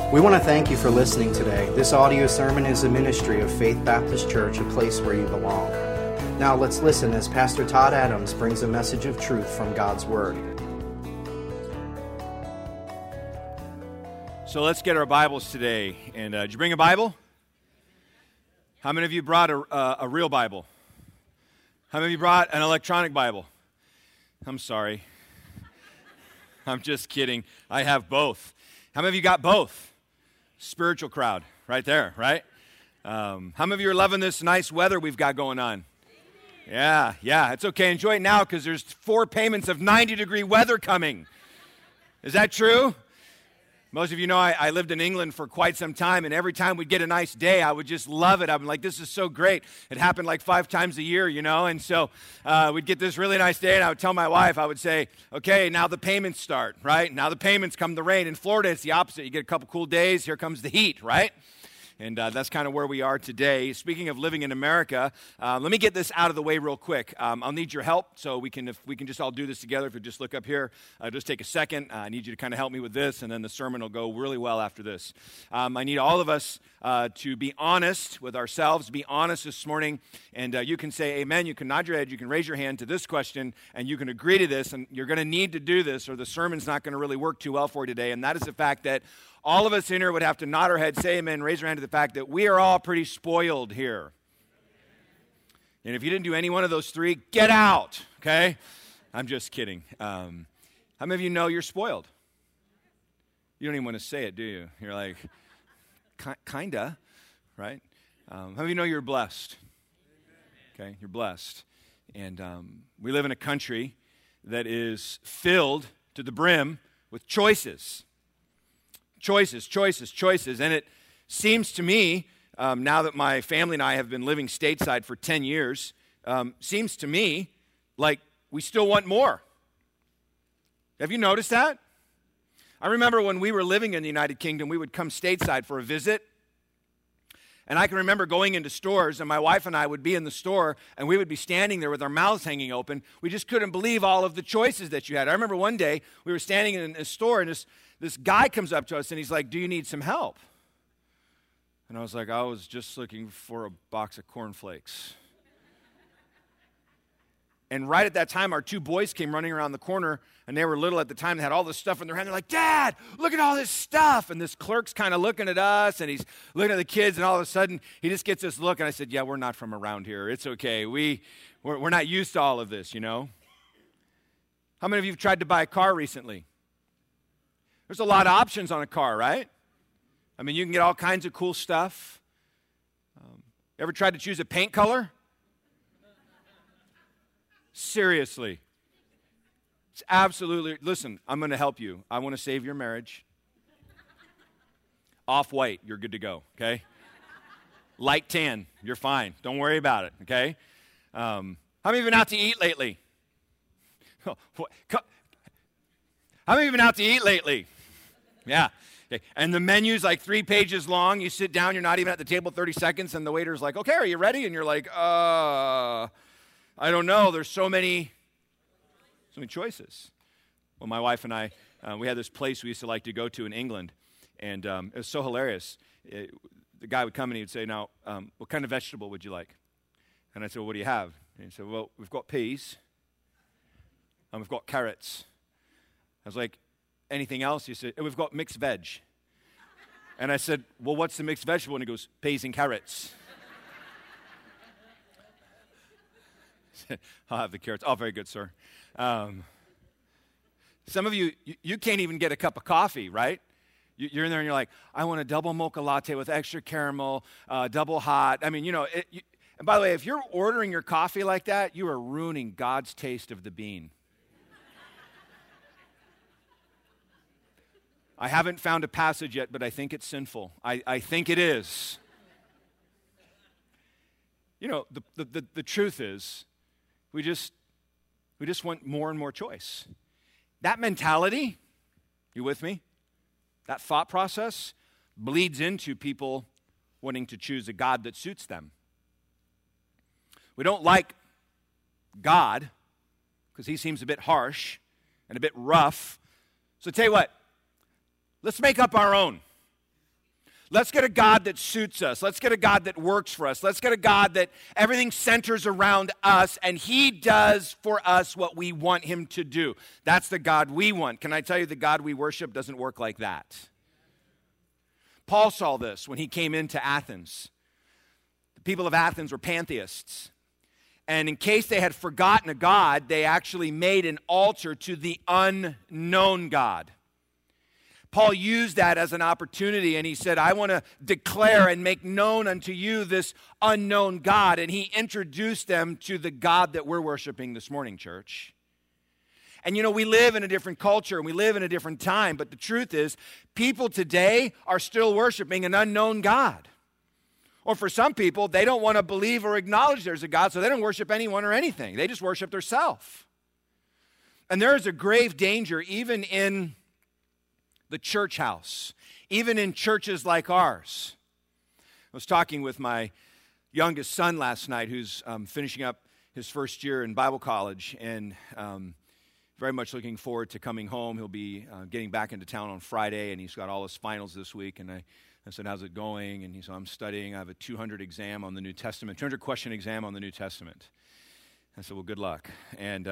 We want to thank you for listening today. This audio sermon is a ministry of Faith Baptist Church, a place where you belong. Now let's listen as Pastor Todd Adams brings a message of truth from God's Word. So let's get our Bibles today. And did you bring a Bible? How many of you brought a real Bible? How many of you brought an electronic Bible? I'm sorry. I'm just kidding. I have both. How many of you got both? Spiritual crowd right there, right? How many of you are loving this nice weather we've got going on? Yeah, it's okay. Enjoy it now because there's 4 payments of 90-degree weather coming. Is that true? Most of you know I lived in England for quite some time, and every time we'd get a nice day, I would just love it. I'm like, this is so great. It happened like 5 times a year, you know, and so we'd get this really nice day, and I would tell my wife, I would say, okay, now the payments start, right? Now the payments come the rain. In Florida, it's the opposite. You get a couple cool days, here comes the heat, right? And that's kind of where we are today. Speaking of living in America, let me get this out of the way real quick. I'll need your help, so if we can just all do this together. If you just look up here, just take a second. I need you to kind of help me with this, and then the sermon will go really well after this. I need all of us to be honest with ourselves, be honest this morning, and you can say amen. You can nod your head. You can raise your hand to this question, and you can agree to this, and you're going to need to do this, or the sermon's not going to really work too well for you today, and that is the fact that all of us in here would have to nod our head, say amen, raise our hand to the fact that we are all pretty spoiled here. And if you didn't do any one of those 3, get out, okay? I'm just kidding. How many of you know you're spoiled? You don't even want to say it, do you? You're like, kinda, right? How many of you know you're blessed? Okay, you're blessed. And we live in a country that is filled to the brim with choices. Choices. And it seems to me, now that my family and I have been living stateside for 10 years, seems to me like we still want more. Have you noticed that? I remember when we were living in the United Kingdom, we would come stateside for a visit. And I can remember going into stores, and my wife and I would be in the store, and we would be standing there with our mouths hanging open. We just couldn't believe all of the choices that you had. I remember one day, we were standing in a store, and this guy comes up to us, and he's like, do you need some help? And I was like, I was just looking for a box of cornflakes. And right at that time, our 2 boys came running around the corner, and they were little at the time. They had all this stuff in their hand. They're like, Dad, look at all this stuff. And this clerk's kind of looking at us, and he's looking at the kids, and all of a sudden, he just gets this look. And I said, yeah, we're not from around here. It's okay. We're not used to all of this, you know. How many of you have tried to buy a car recently? There's a lot of options on a car, right? I mean, you can get all kinds of cool stuff. Ever tried to choose a paint color? Seriously. It's absolutely, listen, I'm going to help you. I want to save your marriage. Off-white, you're good to go, okay? Light tan, you're fine. Don't worry about it, okay? How many of you been out to eat lately? How many of you been out to eat lately? Yeah. Okay. And the menu's like 3 pages long. You sit down, you're not even at the table 30 seconds, and the waiter's like, okay, are you ready? And you're like, I don't know. There's so many choices. Well, my wife and I, we had this place we used to like to go to in England, and it was so hilarious. The guy would come and he would say, now, what kind of vegetable would you like? And I said, well, what do you have? And he said, well, we've got peas, and we've got carrots. I was like, anything else? He said, we've got mixed veg. And I said, well, what's the mixed vegetable? And he goes, peas and carrots. I'll have the carrots. Oh, very good, sir. Some of you can't even get a cup of coffee, right? You're in there and you're like, I want a double mocha latte with extra caramel, double hot. I mean, you know, and by the way, if you're ordering your coffee like that, you are ruining God's taste of the bean. I haven't found a passage yet, but I think it's sinful. I think it is. You know, the truth is, we just want more and more choice. That mentality, you with me? That thought process bleeds into people wanting to choose a God that suits them. We don't like God because he seems a bit harsh and a bit rough. So tell you what, let's make up our own. Let's get a God that suits us. Let's get a God that works for us. Let's get a God that everything centers around us and he does for us what we want him to do. That's the God we want. Can I tell you the God we worship doesn't work like that? Paul saw this when he came into Athens. The people of Athens were pantheists. And in case they had forgotten a God, they actually made an altar to the unknown God. Paul used that as an opportunity, and he said, I want to declare and make known unto you this unknown God. And he introduced them to the God that we're worshiping this morning, church. And you know, we live in a different culture, and we live in a different time, but the truth is, people today are still worshiping an unknown God. Or for some people, they don't want to believe or acknowledge there's a God, so they don't worship anyone or anything. They just worship themselves. And there is a grave danger, even in the church house, even in churches like ours. I was talking with my youngest son last night, who's finishing up his first year in Bible college, and very much looking forward to coming home. He'll be getting back into town on Friday, and he's got all his finals this week. And I said, how's it going? And he said, I'm studying. I have a 200 exam on the New Testament, 200 question exam on the New Testament. I said, well, good luck. And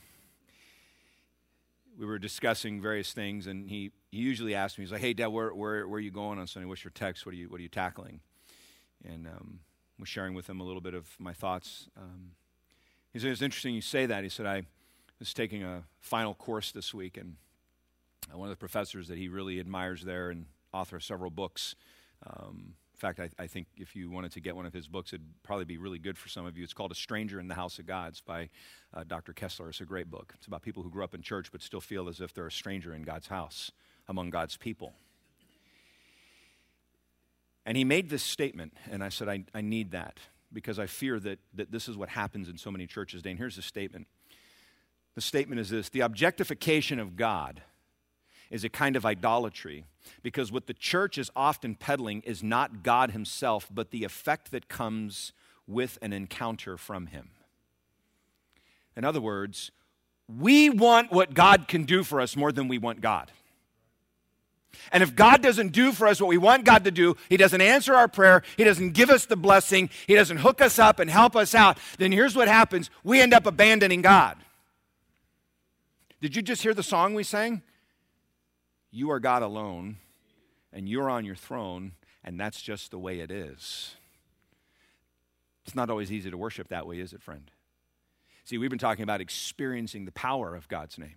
we were discussing various things, and he usually asks me, he's like, hey, Dad, where are you going on Sunday? What's your text? What are you tackling? And was sharing with him a little bit of my thoughts. He said, it's interesting you say that. He said, I was taking a final course this week, and one of the professors that he really admires there and author of several books. In fact, I think if you wanted to get one of his books, it'd probably be really good for some of you. It's called A Stranger in the House of God. It's by Dr. Kessler. It's a great book. It's about people who grew up in church but still feel as if they're a stranger in God's house, among God's people. And he made this statement, and I said, I need that, because I fear that this is what happens in so many churches today. And here's the statement. The statement is this: the objectification of God is a kind of idolatry, because what the church is often peddling is not God himself, but the effect that comes with an encounter from him. In other words, we want what God can do for us more than we want God. And if God doesn't do for us what we want God to do, he doesn't answer our prayer, he doesn't give us the blessing, he doesn't hook us up and help us out, then here's what happens. We end up abandoning God. Did you just hear the song we sang? You are God alone, and you're on your throne, and that's just the way it is. It's not always easy to worship that way, is it, friend? See, we've been talking about experiencing the power of God's name.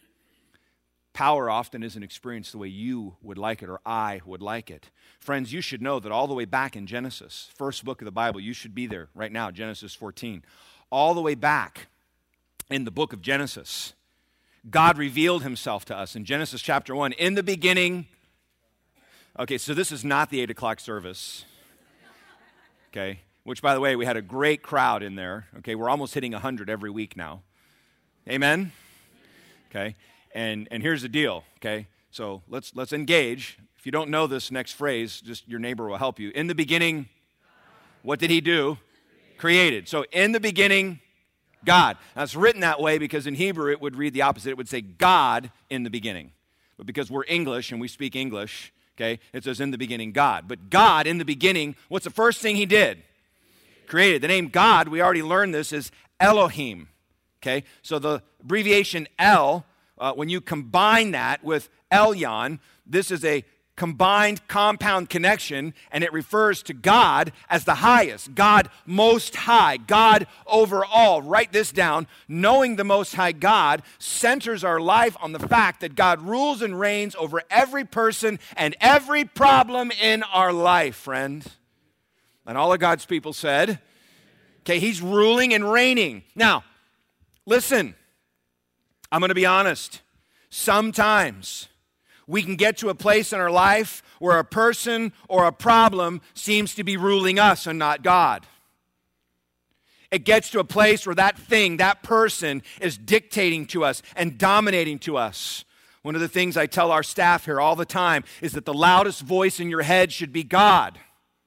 Power often isn't experienced the way you would like it or I would like it. Friends, you should know that all the way back in Genesis, first book of the Bible, you should be there right now, Genesis 14. All the way back in the book of Genesis, God revealed himself to us in Genesis chapter 1. In the beginning, okay, so this is not the 8 o'clock service, okay, which, by the way, we had a great crowd in there, okay, we're almost hitting 100 every week now, amen, okay, and here's the deal, okay, so let's engage. If you don't know this next phrase, just your neighbor will help you. In the beginning, what did he do? Created. So in the beginning, God. Now, it's written that way because in Hebrew it would read the opposite. It would say God in the beginning. But because we're English and we speak English, okay, it says in the beginning God. But God in the beginning, what's the first thing he did? Created. The name God, we already learned this, is Elohim. Okay, so the abbreviation El, when you combine that with Elyon, this is a combined compound connection, and it refers to God as the highest, God most high, God over all. Write this down. Knowing the most high God centers our life on the fact that God rules and reigns over every person and every problem in our life, friend. And all of God's people said, okay, he's ruling and reigning. Now, listen, I'm going to be honest. Sometimes we can get to a place in our life where a person or a problem seems to be ruling us and not God. It gets to a place where that thing, that person is dictating to us and dominating to us. One of the things I tell our staff here all the time is that the loudest voice in your head should be God.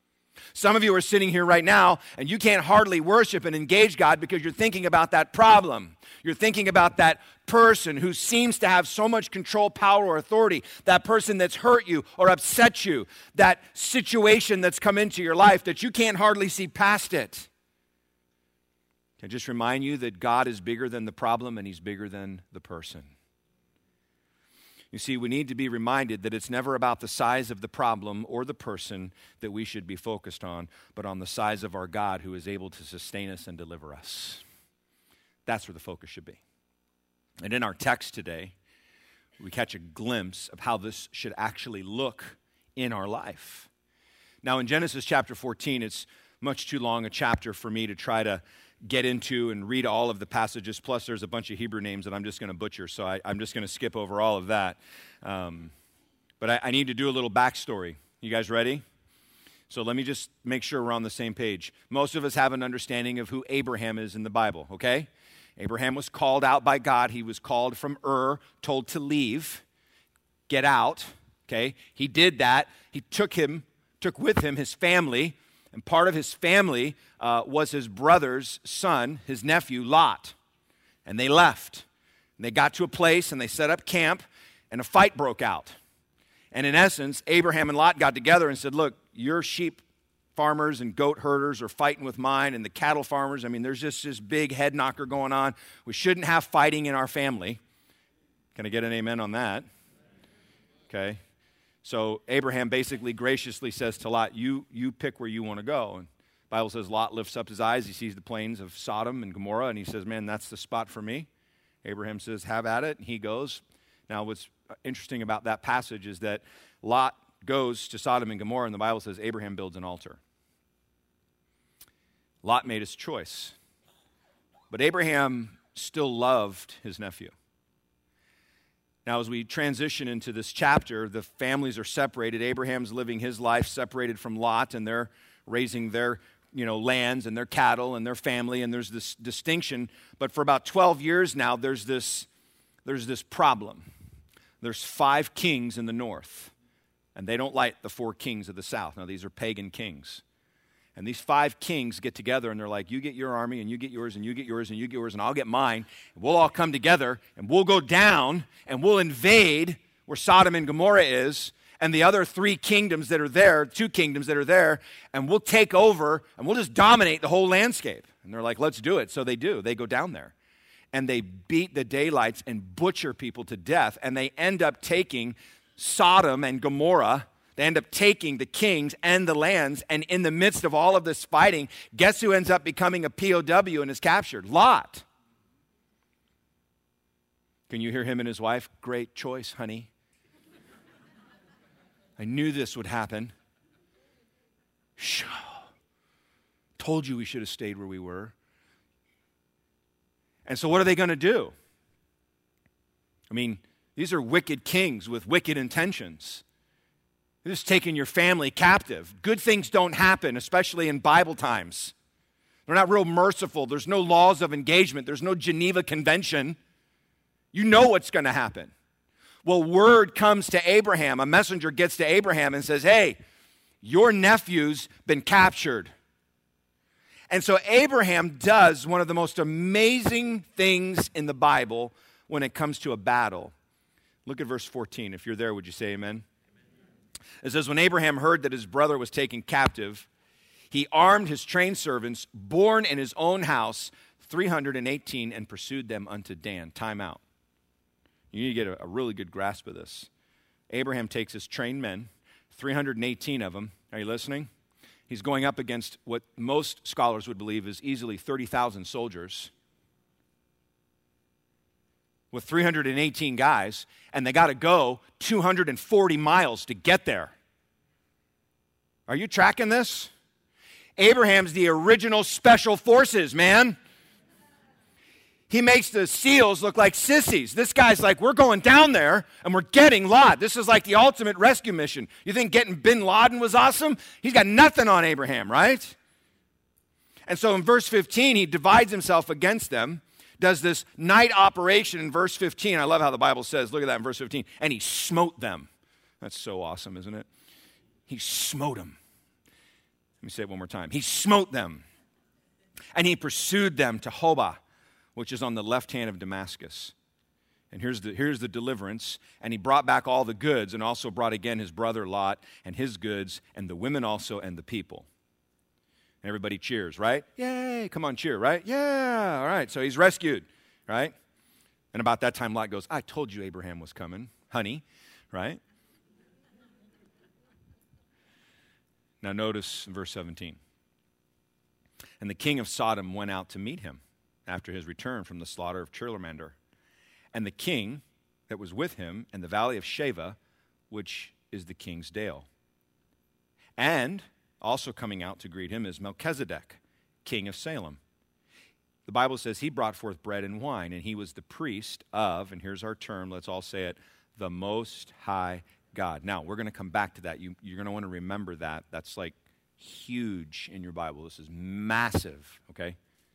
Some of you are sitting here right now, and you can't hardly worship and engage God because you're thinking about that problem. You're thinking about that person who seems to have so much control, power, or authority, that person that's hurt you or upset you, that situation that's come into your life that you can't hardly see past it. Can I just remind you that God is bigger than the problem and He's bigger than the person? You see, we need to be reminded that it's never about the size of the problem or the person that we should be focused on, but on the size of our God who is able to sustain us and deliver us. That's where the focus should be. And in our text today, we catch a glimpse of how this should actually look in our life. Now, in Genesis chapter 14, it's much too long a chapter for me to try to get into and read all of the passages, plus there's a bunch of Hebrew names that I'm just going to butcher, so I'm just going to skip over all of that. But I need to do a little backstory. You guys ready? So let me just make sure we're on the same page. Most of us have an understanding of who Abraham is in the Bible, okay? Abraham was called out by God. He was called from Ur, told to leave, get out, okay? He did that. He took with him his family, and part of his family was his brother's son, his nephew, Lot. And they left. And they got to a place, and they set up camp, and a fight broke out. And in essence, Abraham and Lot got together and said, look, your sheep farmers and goat herders are fighting with mine, and the cattle farmers, I mean, there's just this big head knocker going on. We shouldn't have fighting in our family. Can I get an amen on that? Okay. So Abraham basically graciously says to Lot, you pick where you want to go. And the Bible says Lot lifts up his eyes. He sees the plains of Sodom and Gomorrah, and he says, man, that's the spot for me. Abraham says, have at it, and he goes. Now, what's interesting about that passage is that Lot goes to Sodom and Gomorrah, and the Bible says Abraham builds an altar. Lot made his choice. But Abraham still loved his nephew. Now, as we transition into this chapter, the families are separated. Abraham's living his life separated from Lot, and they're raising their lands and their cattle and their family, and there's this distinction. But for about 12 years now, there's this problem. There's 5 kings in the north, and they don't like the 4 kings of the south. Now, these are pagan kings. And these 5 kings get together, and they're like, you get your army, and you get yours, and you get yours, and you get yours, and I'll get mine. And we'll all come together, and we'll go down, and we'll invade where Sodom and Gomorrah is, and the other 3 kingdoms that are there, 2 kingdoms that are there, and we'll take over, and we'll just dominate the whole landscape. And they're like, let's do it. So they do. They go down there. And they beat the daylights and butcher people to death, and they end up taking Sodom and Gomorrah. They end up taking the kings and the lands, and in the midst of all of this fighting, guess who ends up becoming a POW and is captured? Lot. Can you hear him and his wife? Great choice, honey. I knew this would happen. Shh. Told you we should have stayed where we were. And so what are they going to do? I mean, these are wicked kings with wicked intentions. They're just taking your family captive. Good things don't happen, especially in Bible times. They're not real merciful. There's no laws of engagement. There's no Geneva Convention. You know what's going to happen. Well, word comes to Abraham. A messenger gets to Abraham and says, hey, your nephew's been captured. And so Abraham does one of the most amazing things in the Bible when it comes to a battle. Look at verse 14. If you're there, would you say amen? It says, when Abraham heard that his brother was taken captive, he armed his trained servants, born in his own house, 318, and pursued them unto Dan. Time out. You need to get a really good grasp of this. Abraham takes his trained men, 318 of them. Are you listening? He's going up against what most scholars would believe is easily 30,000 soldiers with 318 guys, and they got to go 240 miles to get there. Are you tracking this? Abraham's the original special forces, man. He makes the SEALs look like sissies. This guy's like, we're going down there, and we're getting Lot. This is like the ultimate rescue mission. You think getting bin Laden was awesome? He's got nothing on Abraham, right? And so in verse 15, he divides himself against them, does this night operation in verse 15. I love how the Bible says, look at that in verse 15, and he smote them. That's so awesome, isn't it? He smote them. Let me say it one more time. He smote them, and he pursued them to Hobah, which is on the left hand of Damascus. And here's the deliverance. And he brought back all the goods, and also brought again his brother Lot and his goods, and the women also, and the people. And everybody cheers, right? Yay, come on, cheer, right? Yeah, all right. So he's rescued, right? And about that time, Lot goes, I told you Abraham was coming, honey, right? Now notice verse 17. And the king of Sodom went out to meet him after his return from the slaughter of Chedorlaomer. And the king that was with him in the valley of Shaveh, which is the king's dale. And also coming out to greet him is Melchizedek, king of Salem. The Bible says he brought forth bread and wine, and he was the priest of, and here's our term, let's all say it, the Most High God. Now, we're going to come back to that. You're going to want to remember that. That's like huge in your Bible. This is massive, okay?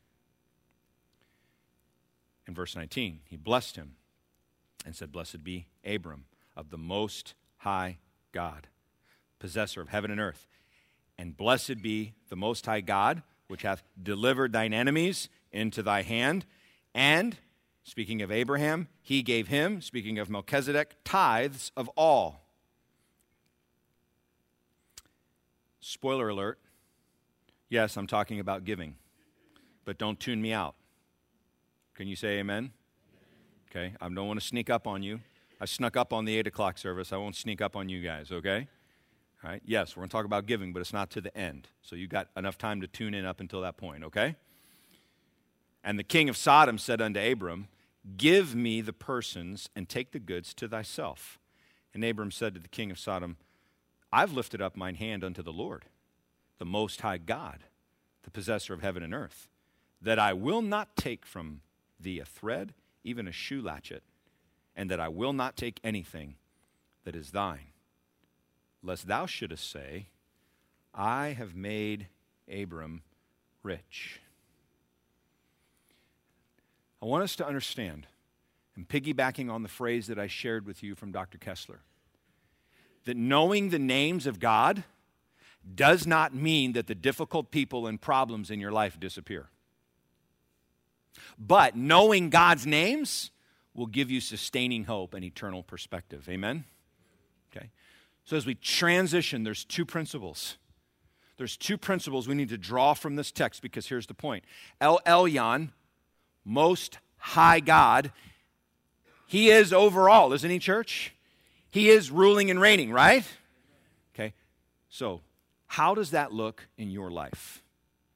In verse 19, he blessed him and said, Blessed be Abram of the Most High God, possessor of heaven and earth. And blessed be the Most High God, which hath delivered thine enemies into thy hand. And, speaking of Abraham, he gave him, speaking of Melchizedek, tithes of all. Spoiler alert. Yes, I'm talking about giving. But don't tune me out. Can you say amen? Okay, I don't want to sneak up on you. I snuck up on the 8 o'clock service. I won't sneak up on you guys, okay? All right, yes, we're going to talk about giving, but it's not to the end. So you got enough time to tune in up until that point, okay? And the king of Sodom said unto Abram, Give me the persons and take the goods to thyself. And Abram said to the king of Sodom, I've lifted up mine hand unto the Lord, the Most High God, the possessor of heaven and earth, that I will not take from thee a thread, even a shoe latchet, and that I will not take anything that is thine, lest thou shouldest say, I have made Abram rich. I want us to understand, and piggybacking on the phrase that I shared with you from Dr. Kessler, that knowing the names of God does not mean that the difficult people and problems in your life disappear. But knowing God's names will give you sustaining hope and eternal perspective. Amen? Okay. So as we transition, there's two principles. There's two principles we need to draw from this text, because here's the point. El Elyon, Most High God, he is over all, isn't he, church? He is ruling and reigning, right? Okay. So how does that look in your life?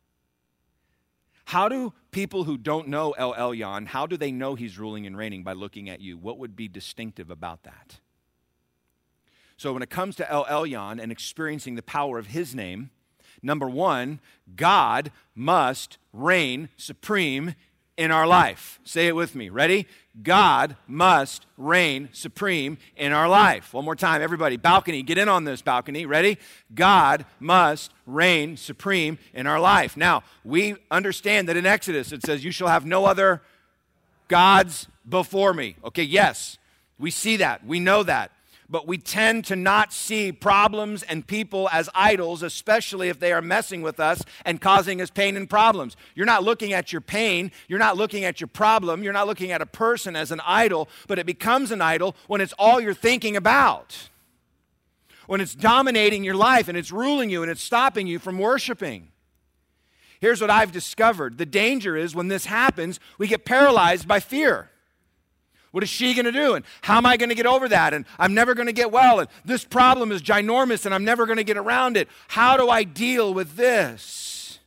How do people who don't know El Elyon, how do they know he's ruling and reigning by looking at you? What would be distinctive about that? So when it comes to El Elyon and experiencing the power of his name, number one, God must reign supreme in our life. Say it with me. Ready? God must reign supreme in our life. One more time, everybody. Balcony, get in on this balcony. Ready? God must reign supreme in our life. Now, we understand that in Exodus it says, you shall have no other gods before me. Okay, yes, we see that. We know that. But we tend to not see problems and people as idols, especially if they are messing with us and causing us pain and problems. You're not looking at your pain. You're not looking at your problem. You're not looking at a person as an idol, but it becomes an idol when it's all you're thinking about. When it's dominating your life and it's ruling you and it's stopping you from worshiping. Here's what I've discovered. The danger is when this happens, we get paralyzed by fear. What is she going to do? And how am I going to get over that? And I'm never going to get well. And this problem is ginormous and I'm never going to get around it. How do I deal with this?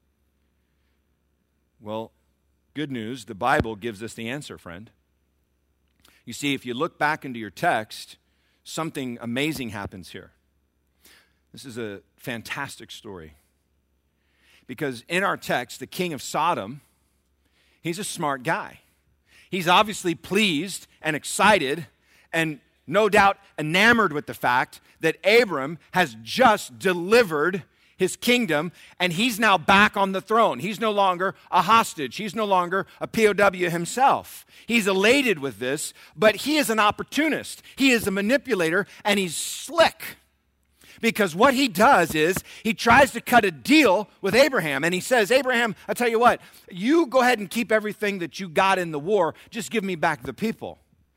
Well, good news. The Bible gives us the answer, friend. You see, if you look back into your text, something amazing happens here. This is a fantastic story. Because in our text, the king of Sodom, he's a smart guy. He's obviously pleased and excited and no doubt enamored with the fact that Abram has just delivered his kingdom and he's now back on the throne. He's no longer a hostage. He's no longer a POW himself. He's elated with this, but he is an opportunist. He is a manipulator and he's slick. Because what he does is he tries to cut a deal with Abraham. And he says, Abraham, I tell you what, you go ahead and keep everything that you got in the war. Just give me back the people.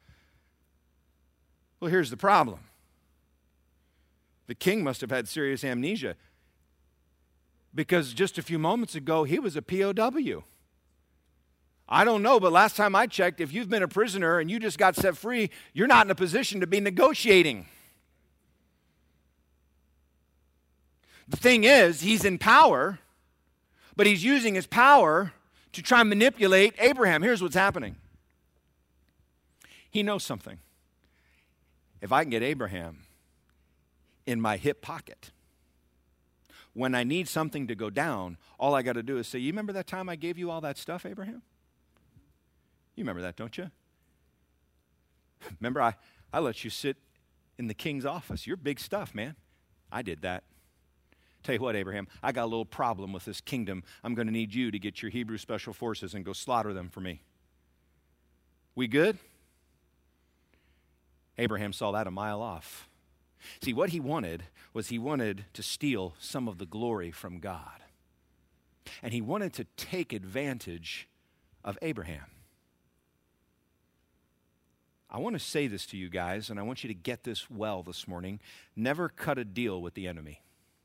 Well, here's the problem. The king must have had serious amnesia. Because just a few moments ago, he was a POW. I don't know, but last time I checked, if you've been a prisoner and you just got set free, you're not in a position to be negotiating. The thing is, he's in power, but he's using his power to try and manipulate Abraham. Here's what's happening. He knows something. If I can get Abraham in my hip pocket, when I need something to go down, all I got to do is say, you remember that time I gave you all that stuff, Abraham? You remember that, don't you? Remember, I let you sit in the king's office. You're big stuff, man. I did that. Tell you what, Abraham, I got a little problem with this kingdom. I'm going to need you to get your Hebrew special forces and go slaughter them for me. We good? Abraham saw that a mile off. See, what he wanted was he wanted to steal some of the glory from God. And he wanted to take advantage of Abraham. I want to say this to you guys, and I want you to get this well this morning. Never cut a deal with the enemy.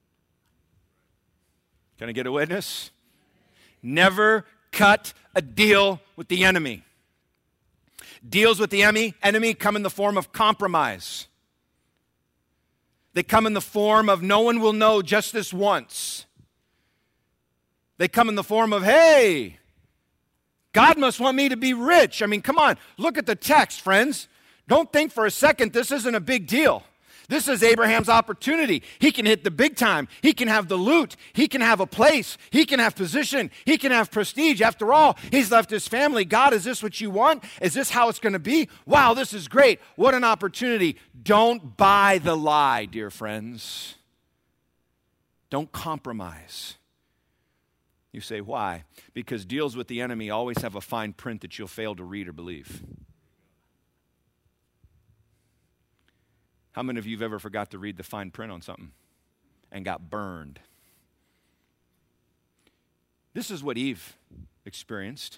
Can I get a witness? Never cut a deal with the enemy. Deals with the enemy come in the form of compromise. They come in the form of no one will know just this once. They come in the form of, hey, God must want me to be rich. I mean, come on, look at the text, friends. Don't think for a second this isn't a big deal. This is Abraham's opportunity. He can hit the big time. He can have the loot. He can have a place. He can have position. He can have prestige. After all, he's left his family. God, is this what you want? Is this how it's going to be? Wow, this is great. What an opportunity. Don't buy the lie, dear friends. Don't compromise. You say, why? Because deals with the enemy always have a fine print that you'll fail to read or believe. How many of you have ever forgot to read the fine print on something and got burned? This is what Eve experienced.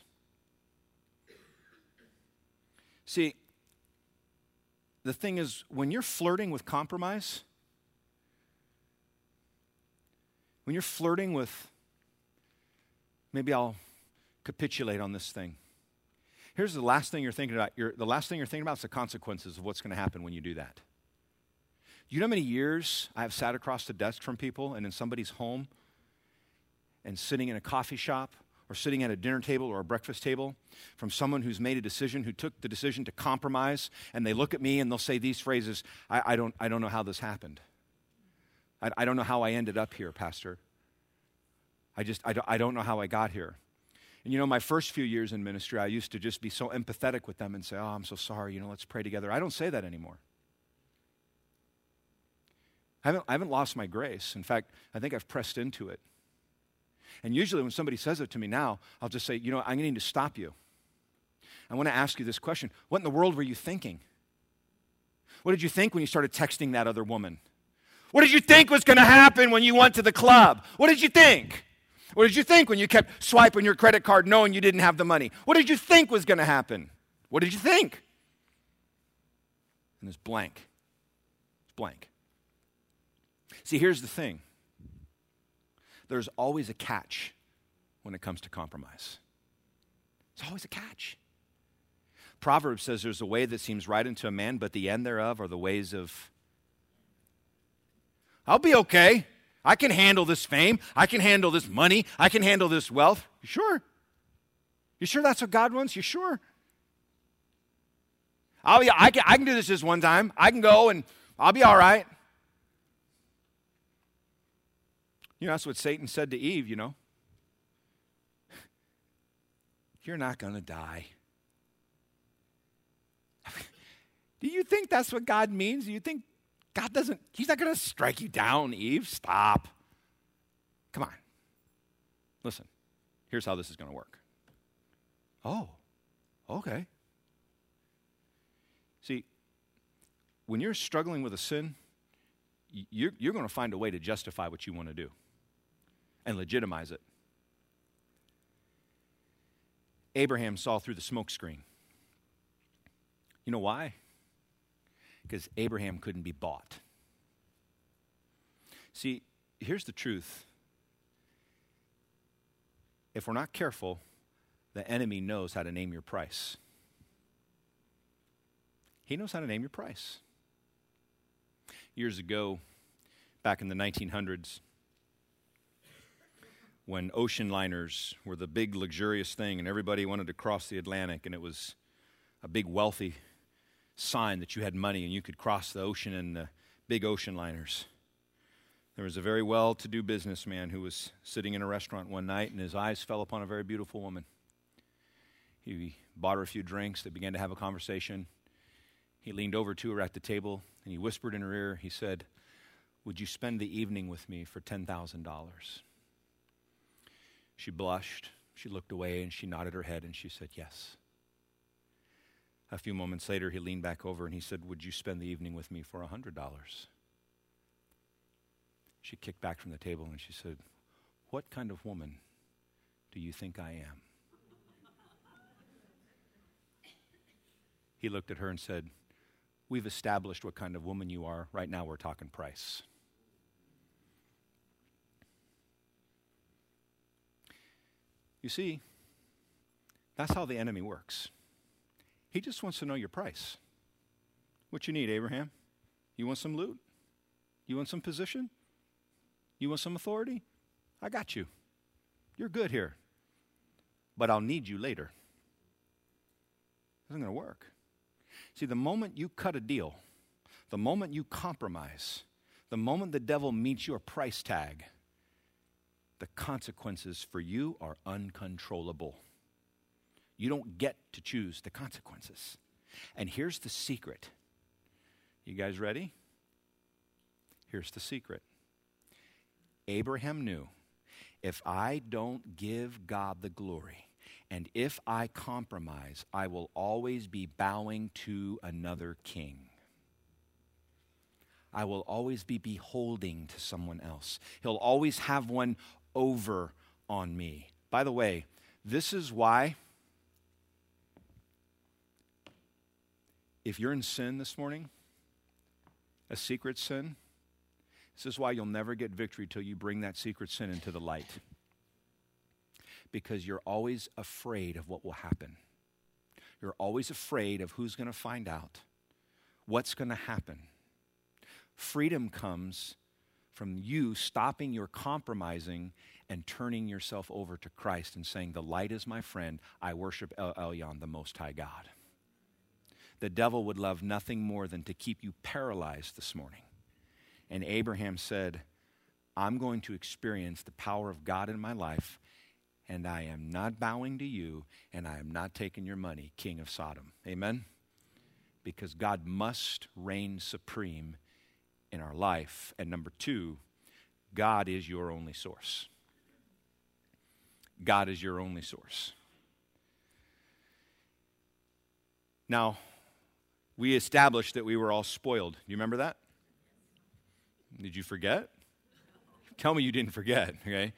See, the thing is, when you're flirting with compromise, when you're flirting with, maybe I'll capitulate on this thing. Here's the last thing you're thinking about. The last thing you're thinking about is the consequences of what's going to happen when you do that. You know how many years I have sat across the desk from people and in somebody's home and sitting in a coffee shop or sitting at a dinner table or a breakfast table from someone who's made a decision, who took the decision to compromise, and they look at me and they'll say these phrases, I don't know how this happened. I don't know how I ended up here, Pastor. I don't know how I got here. And you know, my first few years in ministry, I used to just be so empathetic with them and say, oh, I'm so sorry, let's pray together. I don't say that anymore. I haven't lost my grace. In fact, I think I've pressed into it. And usually when somebody says it to me now, I'll just say, I'm going to need to stop you. I want to ask you this question. What in the world were you thinking? What did you think when you started texting that other woman? What did you think was going to happen when you went to the club? What did you think? What did you think when you kept swiping your credit card knowing you didn't have the money? What did you think was going to happen? What did you think? And it's blank. It's blank. See, here's the thing. There's always a catch when it comes to compromise. There's always a catch. Proverbs says there's a way that seems right unto a man, but the end thereof are the ways of... I'll be okay. I can handle this fame. I can handle this money. I can handle this wealth. You sure? You sure that's what God wants? You sure? I can do this one time. I can go and I'll be all right. That's what Satan said to Eve, You're not going to die. Do you think that's what God means? Do you think God he's not going to strike you down, Eve? Stop. Come on. Listen, here's how this is going to work. Oh, okay. See, when you're struggling with a sin, you're going to find a way to justify what you want to do and legitimize it. Abraham saw through the smoke screen. You know why? Because Abraham couldn't be bought. See, here's the truth. If we're not careful, the enemy knows how to name your price. He knows how to name your price. Years ago, back in the 1900s, when ocean liners were the big luxurious thing and everybody wanted to cross the Atlantic, and it was a big wealthy sign that you had money and you could cross the ocean in the big ocean liners. There was a very well-to-do businessman who was sitting in a restaurant one night, and his eyes fell upon a very beautiful woman. He bought her a few drinks. They began to have a conversation. He leaned over to her at the table, and he whispered in her ear, he said, "Would you spend the evening with me for $10,000? She blushed, she looked away, and she nodded her head, and she said, "Yes." A few moments later, he leaned back over, and he said, "Would you spend the evening with me for $100? She kicked back from the table, and she said, "What kind of woman do you think I am?" He looked at her and said, "We've established what kind of woman you are. Right now we're talking price." You see, that's how the enemy works. He just wants to know your price. What you need, Abraham? You want some loot? You want some position? You want some authority? I got you. You're good here. But I'll need you later. It isn't going to work. See, the moment you cut a deal, the moment you compromise, the moment the devil meets your price tag, the consequences for you are uncontrollable. You don't get to choose the consequences. And here's the secret. You guys ready? Here's the secret. Abraham knew, if I don't give God the glory, and if I compromise, I will always be bowing to another king. I will always be beholding to someone else. He'll always have one over on me. By the way, this is why, if you're in sin this morning, a secret sin, this is why you'll never get victory till you bring that secret sin into the light. Because you're always afraid of what will happen. You're always afraid of who's going to find out, what's going to happen. Freedom comes from you stopping your compromising and turning yourself over to Christ and saying, "The light is my friend. I worship El Elyon, the Most High God." The devil would love nothing more than to keep you paralyzed this morning. And Abraham said, "I'm going to experience the power of God in my life, and I am not bowing to you, and I am not taking your money, King of Sodom." Amen? Because God must reign supreme in our life. And number two, God is your only source. God is your only source. Now, we established that we were all spoiled. You remember that? Did you forget? Tell me you didn't forget, okay?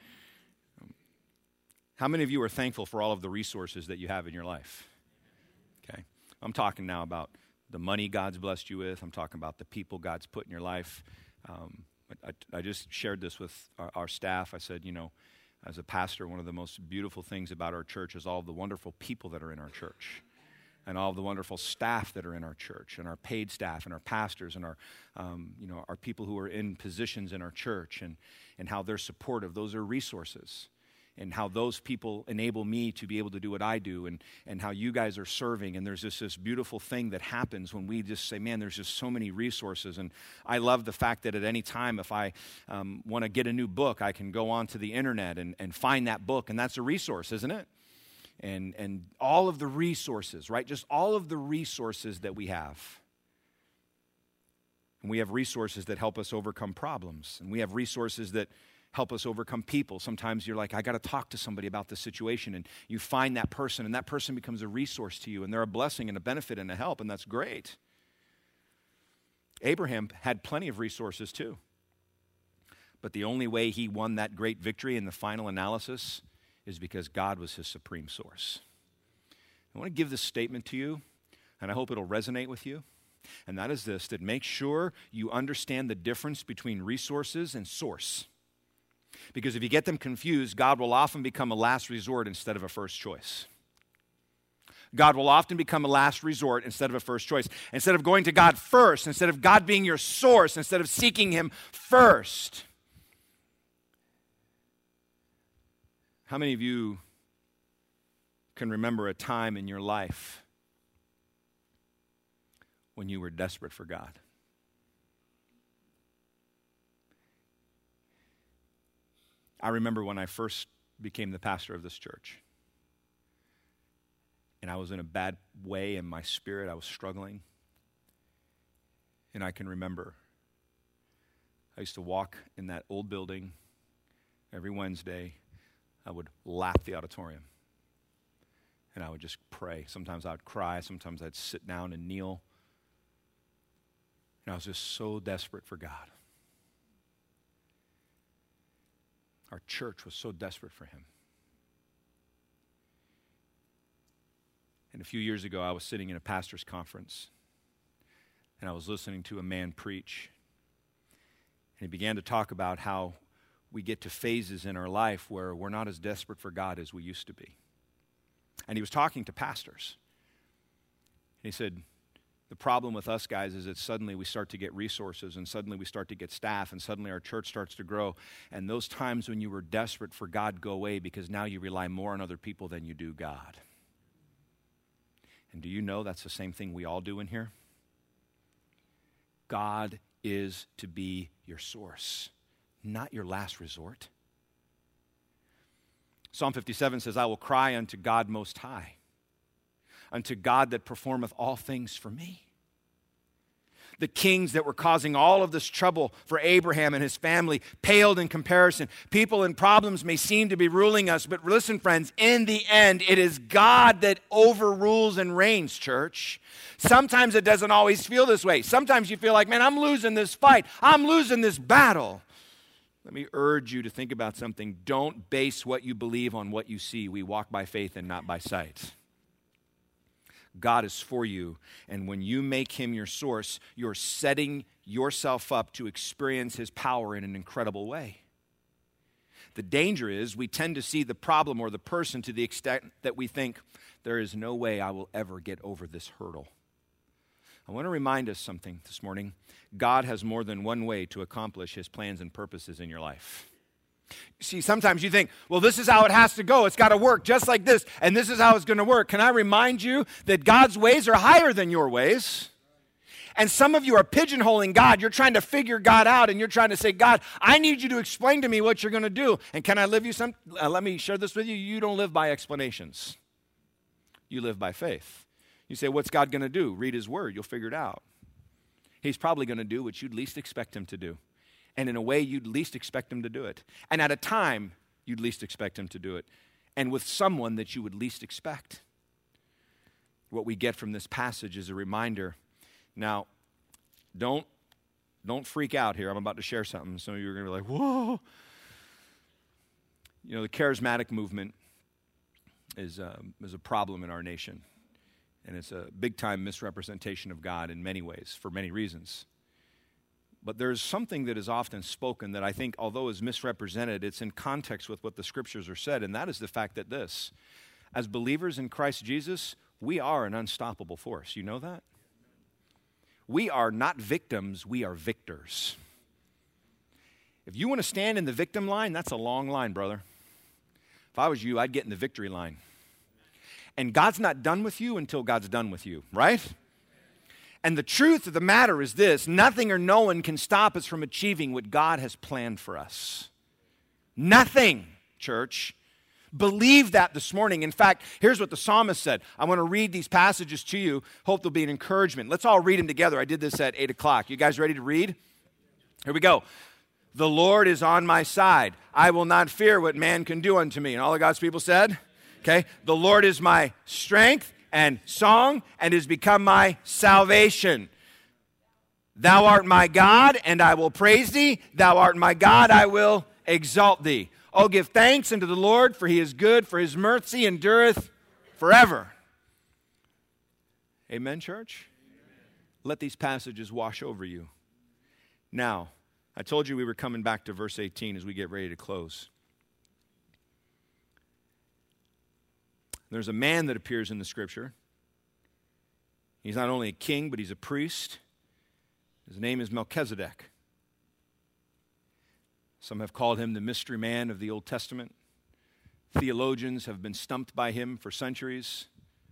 How many of you are thankful for all of the resources that you have in your life? Okay. I'm talking now about the money God's blessed you with. I'm talking about the people God's put in your life. I just shared this with our staff. I said, as a pastor, one of the most beautiful things about our church is all of the wonderful people that are in our church, and all of the wonderful staff that are in our church, and our paid staff, and our pastors, and our people who are in positions in our church, and how they're supportive. Those are resources. And how those people enable me to be able to do what I do, and how you guys are serving. And there's this beautiful thing that happens when we just say, man, there's just so many resources. And I love the fact that at any time, if I want to get a new book, I can go onto the internet and find that book. And that's a resource, isn't it? And all of the resources, right? Just all of the resources that we have. And we have resources that help us overcome problems. And we have resources that help us overcome people. Sometimes you're like, I got to talk to somebody about this situation, and you find that person, and that person becomes a resource to you, and they're a blessing and a benefit and a help, and that's great. Abraham had plenty of resources too. But the only way he won that great victory in the final analysis is because God was his supreme source. I want to give this statement to you, and I hope it'll resonate with you. And that is this, that make sure you understand the difference between resources and source. Because if you get them confused, God will often become a last resort instead of a first choice. God will often become a last resort instead of a first choice. Instead of going to God first, instead of God being your source, instead of seeking him first. How many of you can remember a time in your life when you were desperate for God? I remember when I first became the pastor of this church. And I was in a bad way in my spirit. I was struggling. And I can remember I used to walk in that old building every Wednesday. I would lap the auditorium. And I would just pray. Sometimes I would cry. Sometimes I'd sit down and kneel. And I was just so desperate for God. Our church was so desperate for him. And a few years ago, I was sitting in a pastor's conference, and I was listening to a man preach. And he began to talk about how we get to phases in our life where we're not as desperate for God as we used to be. And he was talking to pastors. And he said, the problem with us guys is that suddenly we start to get resources, and suddenly we start to get staff, and suddenly our church starts to grow. And those times when you were desperate for God go away because now you rely more on other people than you do God. And do you know that's the same thing we all do in here? God is to be your source, not your last resort. Psalm 57 says, I will cry unto God most high, unto God that performeth all things for me. The kings that were causing all of this trouble for Abraham and his family paled in comparison. People and problems may seem to be ruling us, but listen, friends, in the end, it is God that overrules and reigns, church. Sometimes it doesn't always feel this way. Sometimes you feel like, man, I'm losing this fight. I'm losing this battle. Let me urge you to think about something. Don't base what you believe on what you see. We walk by faith and not by sight. God is for you, and when you make him your source, you're setting yourself up to experience his power in an incredible way. The danger is we tend to see the problem or the person to the extent that we think, there is no way I will ever get over this hurdle. I want to remind us something this morning. God has more than one way to accomplish his plans and purposes in your life. See, sometimes you think, well, this is how it has to go. It's got to work just like this, and this is how it's going to work. Can I remind you that God's ways are higher than your ways? And some of you are pigeonholing God. You're trying to figure God out, and you're trying to say, God, I need you to explain to me what you're going to do. And can I live you some? Let me share this with you. You don't live by explanations. You live by faith. You say, what's God going to do? Read his word. You'll figure it out. He's probably going to do what you'd least expect him to do. And in a way you'd least expect him to do it. And at a time you'd least expect him to do it. And with someone that you would least expect. What we get from this passage is a reminder. Now, don't freak out here. I'm about to share something. Some of you are going to be like, whoa. You know, the charismatic movement is a problem in our nation. And it's a big-time misrepresentation of God in many ways, for many reasons. But there's something that is often spoken that I think, although is misrepresented, it's in context with what the scriptures are said, and that is the fact that this, as believers in Christ Jesus, we are an unstoppable force. You know that? We are not victims, we are victors. If you want to stand in the victim line, that's a long line, brother. If I was you, I'd get in the victory line. And God's not done with you until God's done with you, right? And the truth of the matter is this, nothing or no one can stop us from achieving what God has planned for us. Nothing, church. Believe that this morning. In fact, here's what the psalmist said. I want to read these passages to you. Hope they'll be an encouragement. Let's all read them together. I did this at 8 o'clock. You guys ready to read? Here we go. The Lord is on my side. I will not fear what man can do unto me. And all of God's people said, okay, the Lord is my strength and song, and has become my salvation. Thou art my God, and I will praise thee. Thou art my God, I will exalt thee. Oh, give thanks unto the Lord, for he is good, for his mercy endureth forever. Amen, church? Let these passages wash over you. Now, I told you we were coming back to verse 18 as we get ready to close. There's a man that appears in the Scripture. He's not only a king, but he's a priest. His name is Melchizedek. Some have called him the mystery man of the Old Testament. Theologians have been stumped by him for centuries.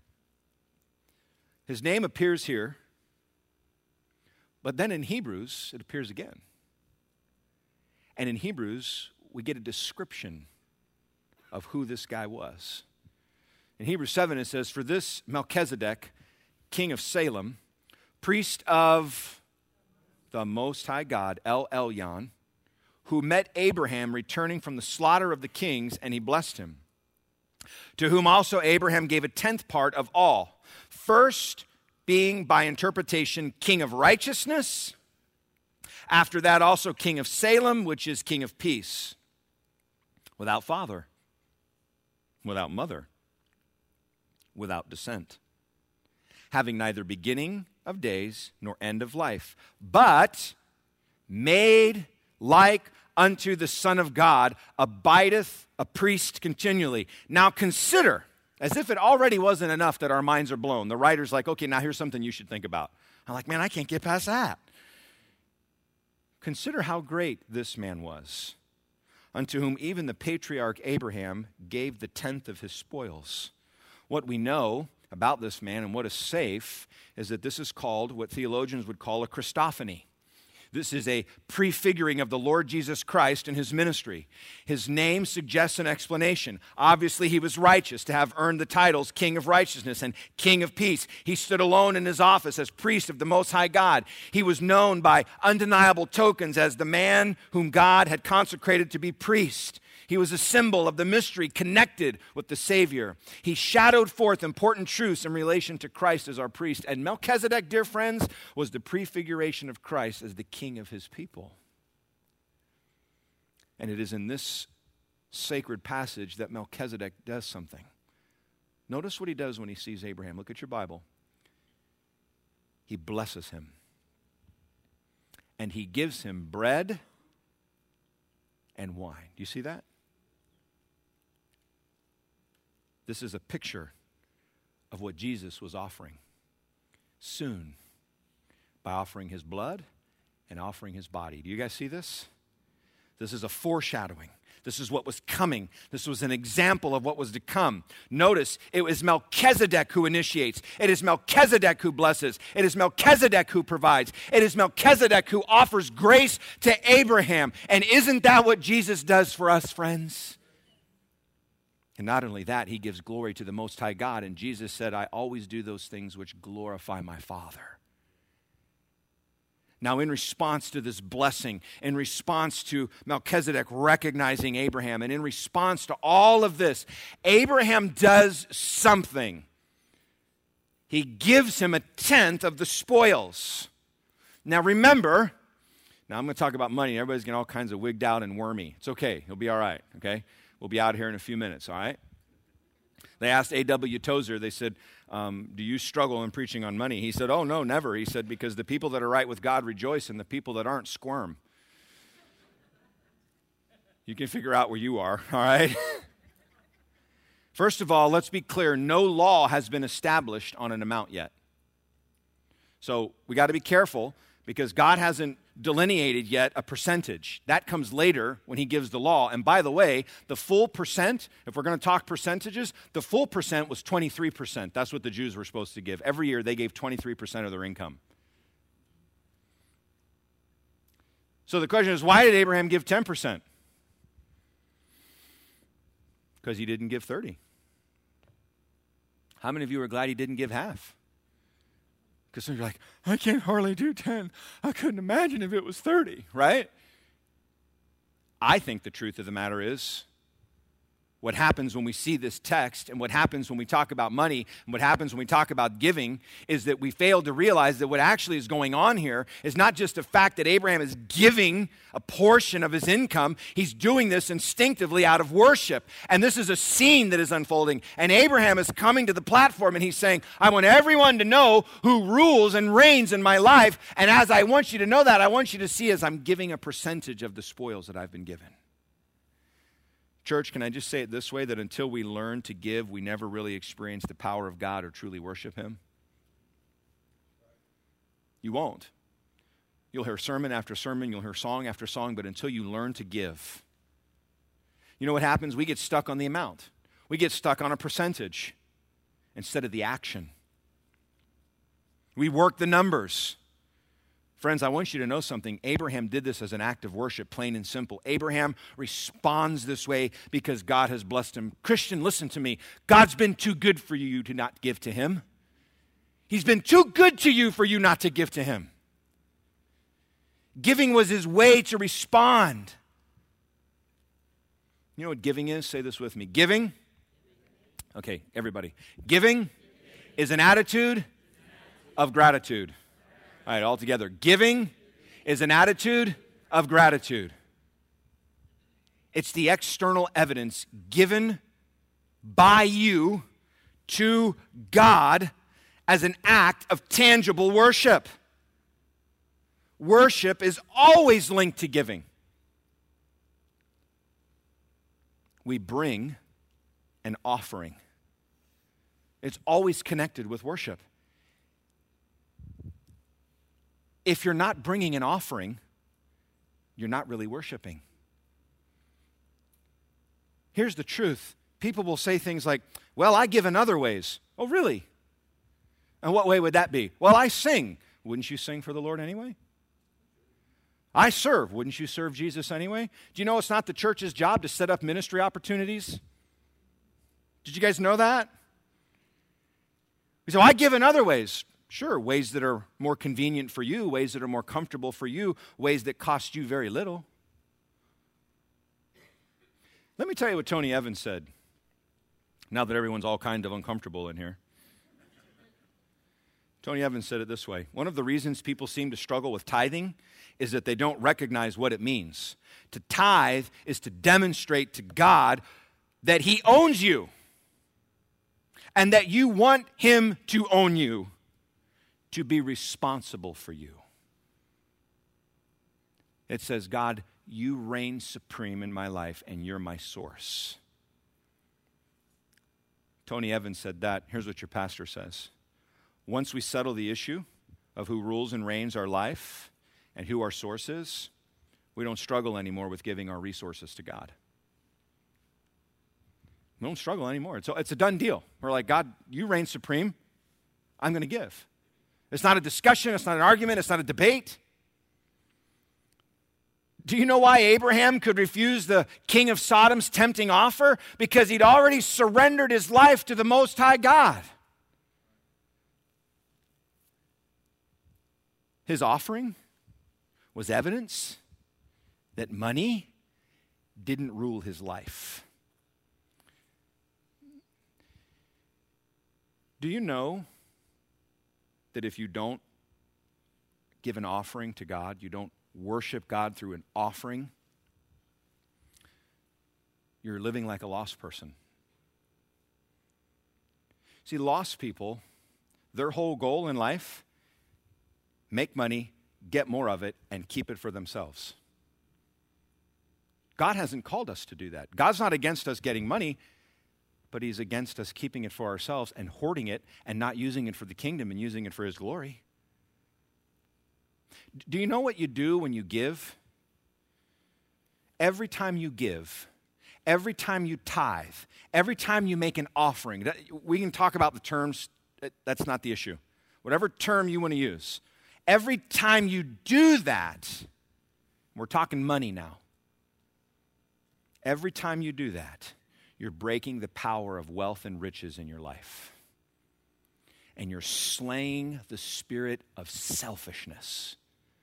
His name appears here, but then in Hebrews, it appears again. And in Hebrews, we get a description of who this guy was. In Hebrews 7, it says, "For this Melchizedek, king of Salem, priest of the Most High God, El Elyon, who met Abraham returning from the slaughter of the kings, and he blessed him, to whom also Abraham gave a tenth part of all, first being by interpretation king of righteousness, after that also king of Salem, which is king of peace, without father, without mother, without descent, having neither beginning of days nor end of life, but made like unto the Son of God, abideth a priest continually." Now consider, as if it already wasn't enough that our minds are blown. The writer's like, okay, now here's something you should think about. I'm like, man, I can't get past that. Consider how great this man was, unto whom even the patriarch Abraham gave the tenth of his spoils. What we know about this man and what is safe is that this is called what theologians would call a Christophany. This is a prefiguring of the Lord Jesus Christ and his ministry. His name suggests an explanation. Obviously, he was righteous to have earned the titles King of Righteousness and King of Peace. He stood alone in his office as priest of the Most High God. He was known by undeniable tokens as the man whom God had consecrated to be priest. He was a symbol of the mystery connected with the Savior. He shadowed forth important truths in relation to Christ as our priest. And Melchizedek, dear friends, was the prefiguration of Christ as the king of his people. And it is in this sacred passage that Melchizedek does something. Notice what he does when he sees Abraham. Look at your Bible. He blesses him. And he gives him bread and wine. Do you see that? This is a picture of what Jesus was offering soon by offering his blood and offering his body. Do you guys see this? This is a foreshadowing. This is what was coming. This was an example of what was to come. Notice, it was Melchizedek who initiates. It is Melchizedek who blesses. It is Melchizedek who provides. It is Melchizedek who offers grace to Abraham. And isn't that what Jesus does for us, friends? And not only that, he gives glory to the Most High God. And Jesus said, "I always do those things which glorify my Father." Now, in response to this blessing, in response to Melchizedek recognizing Abraham, and in response to all of this, Abraham does something. He gives him a tenth of the spoils. Now, remember, now I'm going to talk about money. Everybody's getting all kinds of wigged out and wormy. It's okay. He'll be all right, okay? We'll be out here in a few minutes, all right? They asked A.W. Tozer, they said, do you struggle in preaching on money? He said, oh, no, never. He said, because the people that are right with God rejoice and the people that aren't squirm. You can figure out where you are, all right? First of all, let's be clear. No law has been established on an amount yet. So we got to be careful because God hasn't delineated yet a percentage. That comes later when he gives the law. And by the way, the full percent, if we're going to talk percentages, the full percent was 23%. That's what the Jews were supposed to give. Every year they gave 23% of their income. So the question is, why did Abraham give 10%? Because he didn't give 30. How many of you are glad he didn't give half? Because some of you are like, I can't hardly do 10. I couldn't imagine if it was 30, right? I think the truth of the matter is what happens when we see this text and what happens when we talk about money and what happens when we talk about giving is that we fail to realize that what actually is going on here is not just the fact that Abraham is giving a portion of his income. He's doing this instinctively out of worship. And this is a scene that is unfolding. And Abraham is coming to the platform and he's saying, I want everyone to know who rules and reigns in my life. And as I want you to know that, I want you to see as I'm giving a percentage of the spoils that I've been given. Church, can I just say it this way, that until we learn to give, we never really experience the power of God or truly worship Him? You won't. You'll hear sermon after sermon, you'll hear song after song, but until you learn to give, you know what happens? We get stuck on the amount. We get stuck on a percentage instead of the action. We work the numbers. Friends, I want you to know something. Abraham did this as an act of worship, plain and simple. Abraham responds this way because God has blessed him. Christian, listen to me. God's been too good for you to not give to Him. He's been too good to you for you not to give to Him. Giving was his way to respond. You know what giving is? Say this with me. Giving? Okay, everybody. Giving is an attitude of gratitude. All right, all together. Giving is an attitude of gratitude. It's the external evidence given by you to God as an act of tangible worship. Worship is always linked to giving. We bring an offering. It's always connected with worship. If you're not bringing an offering, you're not really worshiping. Here's the truth. People will say things like, well, I give in other ways. Oh, really? And what way would that be? Well, I sing. Wouldn't you sing for the Lord anyway? I serve. Wouldn't you serve Jesus anyway? Do you know it's not the church's job to set up ministry opportunities? Did you guys know that? We say, well, I give in other ways. Sure, ways that are more convenient for you, ways that are more comfortable for you, ways that cost you very little. Let me tell you what Tony Evans said, now that everyone's all kind of uncomfortable in here. Tony Evans said it this way: one of the reasons people seem to struggle with tithing is that they don't recognize what it means. To tithe is to demonstrate to God that He owns you and that you want Him to own you, to be responsible for you. It says, God, you reign supreme in my life and you're my source. Tony Evans said that. Here's what your pastor says. Once we settle the issue of who rules and reigns our life and who our source is, we don't struggle anymore with giving our resources to God. We don't struggle anymore. It's a done deal. We're like, God, you reign supreme. I'm going to give. It's not a discussion. It's not an argument. It's not a debate. Do you know why Abraham could refuse the king of Sodom's tempting offer? Because he'd already surrendered his life to the Most High God. His offering was evidence that money didn't rule his life. Do you know that if you don't give an offering to God, you don't worship God through an offering, you're living like a lost person? See, lost people, their whole goal in life, make money, get more of it, and keep it for themselves. God hasn't called us to do that. God's not against us getting money, but He's against us keeping it for ourselves and hoarding it and not using it for the kingdom and using it for His glory. Do you know what you do when you give? Every time you give, every time you tithe, every time you make an offering, we can talk about the terms, that's not the issue. Whatever term you want to use, every time you do that, we're talking money now. Every time you do that, you're breaking the power of wealth and riches in your life. And you're slaying the spirit of selfishness.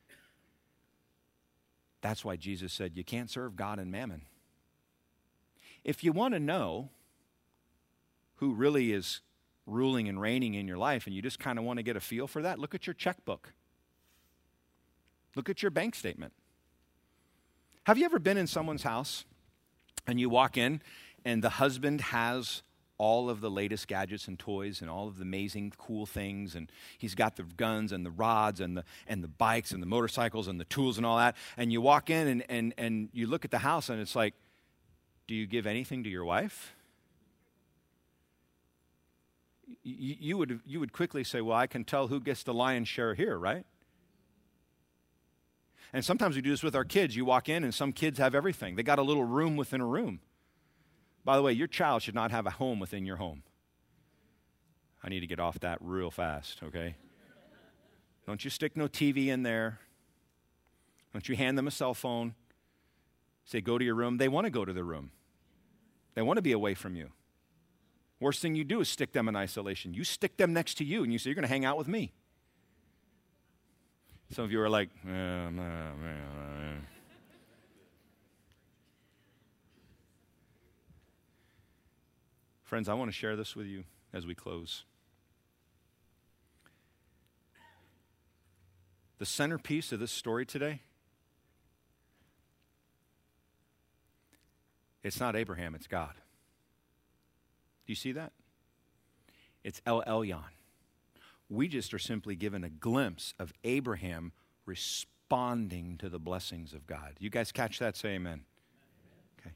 That's why Jesus said you can't serve God and mammon. if you want to know who really is ruling and reigning in your life and you just kind of want to get a feel for that, look at your checkbook. Look at your bank statement. Have you ever been in someone's house and you walk in and the husband has all of the latest gadgets and toys and all of the amazing cool things, and he's got the guns and the rods and the bikes and the motorcycles and the tools and all that, and you walk in and you look at the house and it's like, do you give anything to your wife? You would quickly say, well, I can tell who gets the lion's share here, right? And sometimes we do this with our kids. You walk in and some kids have everything. They got a little room within a room. By the way, your child should not have a home within your home. I need to get off that real fast, okay? Don't you stick no TV in there. Don't you hand them a cell phone. Say, go to your room. They want to go to their room. They want to be away from you. Worst thing you do is stick them in isolation. You stick them next to you and you say, you're going to hang out with me. Some of you are like, Friends, I want to share this with you as we close. The centerpiece of this story today, it's not Abraham, it's God. Do you see that? It's El Elyon. We just are simply given a glimpse of Abraham responding to the blessings of God. You guys catch that? Say amen. Okay.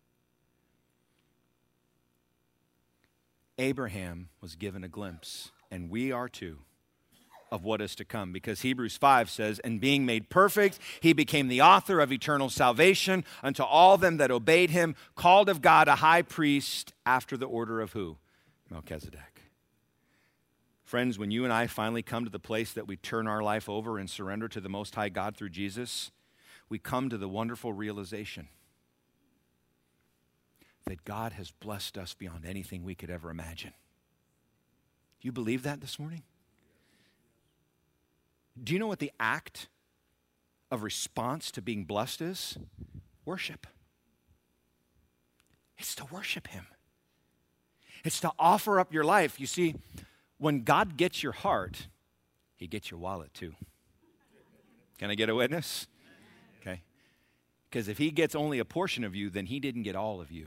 Abraham was given a glimpse, and we are too, of what is to come. Because Hebrews 5 says, and being made perfect, he became the author of eternal salvation unto all them that obeyed him, called of God a high priest after the order of who? Melchizedek. Friends, when you and I finally come to the place that we turn our life over and surrender to the Most High God through Jesus, we come to the wonderful realization that God has blessed us beyond anything we could ever imagine. Do you believe that this morning? Do you know what the act of response to being blessed is? Worship. It's to worship him. It's to offer up your life. You see, when God gets your heart, he gets your wallet too. Can I get a witness? Okay. Because if he gets only a portion of you, then he didn't get all of you.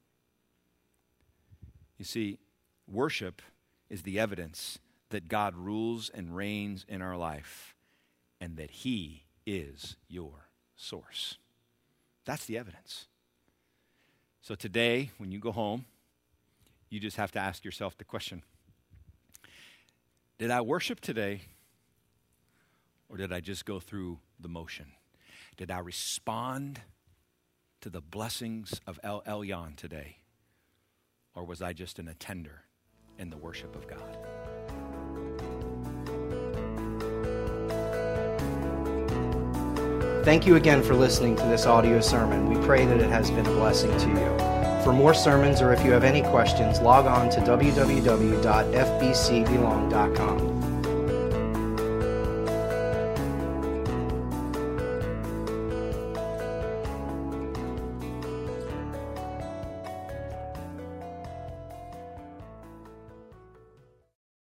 You see, worship is the evidence that God rules and reigns in our life and that he is your source. That's the evidence. So today, when you go home, you just have to ask yourself the question, did I worship today, or did I just go through the motion? Did I respond to the blessings of El Elyon today, or was I just an attender in the worship of God? Thank you again for listening to this audio sermon. We pray that it has been a blessing to you. For more sermons, or if you have any questions, log on to www.fbcbelong.com.